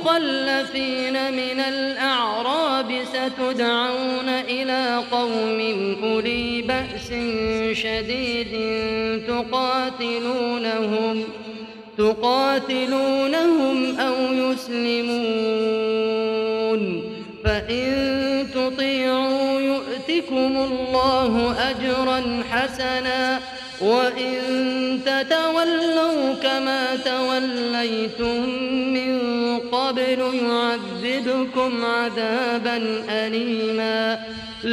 والمخلفين من الأعراب ستدعون إلى قوم أولي بأس شديد تقاتلونهم أو يسلمون، فإن تطيعوا يؤتكم الله أجرا حسنا، وإن تتولوا كما توليتم من قبل يعذبكم عذابا أليما.